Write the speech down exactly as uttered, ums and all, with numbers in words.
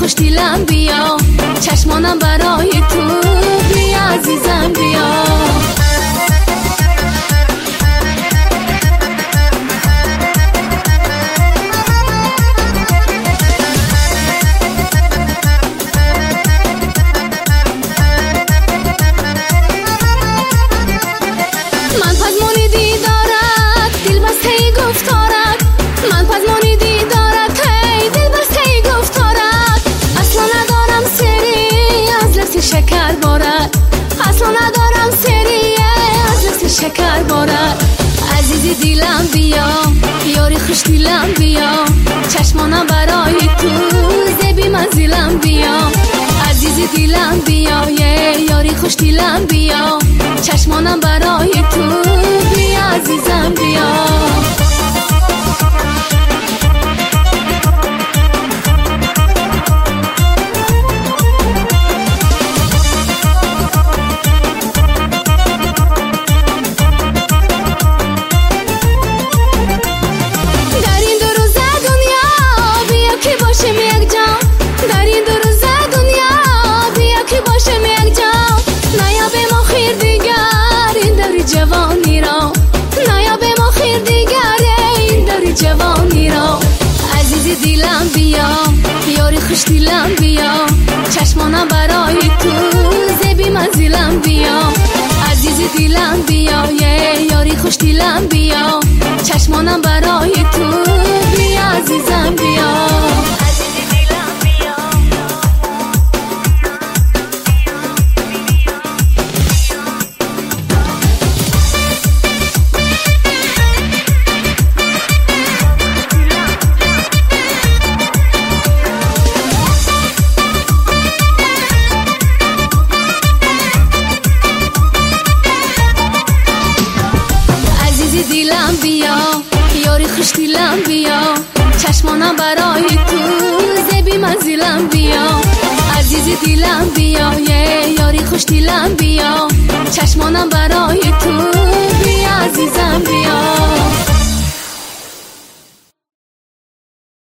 خوش دیلم بیا، چشمانم برای تو بیا عزیزم بیا. شکر بارد اصلا ندارم سریه از لست شکر بارد. عزیزی دیلم بیا، یاری خوش دیلم بیا، چشمانم برای تو زبی منزلم بیا. عزیزی دیلم بیا، یاری خوش دیلم بیا، چشمانم برای تو بیا عزیزم بیا. جوانی را عزیزی دیلم بیا، یاری خوش دیلم بیا، چشمانم برای تو زبی منزلم بیا. عزیزی دیلم بیا، یاری خوش دیلم بیا، چشمانم برای تو بیا عزیزم بیا. دیلم بیا، یاری خوش دیلم بیا، چشمانم برای تو زبی منزلم بیا. عزیزی دیلم بیا، یاری خوش دیلم بیا، چشمانم برای تو بیا عزیزم بیا.